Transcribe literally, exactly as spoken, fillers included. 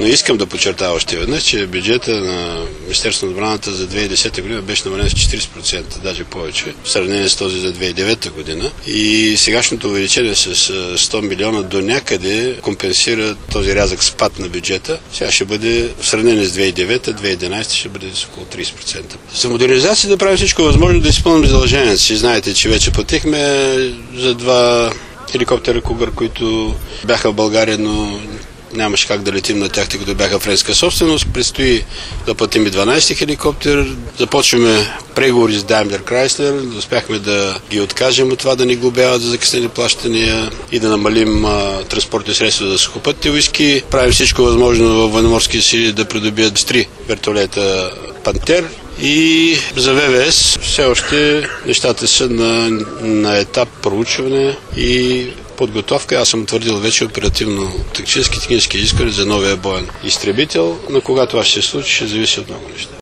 Но искам да подчертая още веднъж, че бюджета на Министерството на отбраната за две хиляди и десета година беше намален с четирийсет процента, даже повече, в сравнение с този за две хиляди и девета година. И сегашното увеличение с сто милиона до някъде компенсира този рязък спад на бюджета. Сега ще бъде в сравнение с две хиляди и девета, две хиляди и единадесета ще бъде с около трийсет процента. За модернизация да правим всичко възможно да изпълним задълженията си. Знаете, че вече платихме за два хеликоптера Кугър, които бяха в България, но нямаше как да летим на тях, тъй като бяха френска собственост. Предстои да платим и дванадесети хеликоптер. Започваме преговори с Daimler Chrysler. Успяхме да ги откажем от това да ни глобяват за закъснени плащания и да намалим а, транспортни средства за сухопътни войски. Правим всичко възможно във военноморски сили да придобият с три вертолета Пантер. И за ВВС все още нещата са на, на етап проучване и подготовка. Аз съм утвърдил вече оперативно-тактически технически изисквания за новия боен изтребител, но когато това ще се случи, ще зависи от много неща.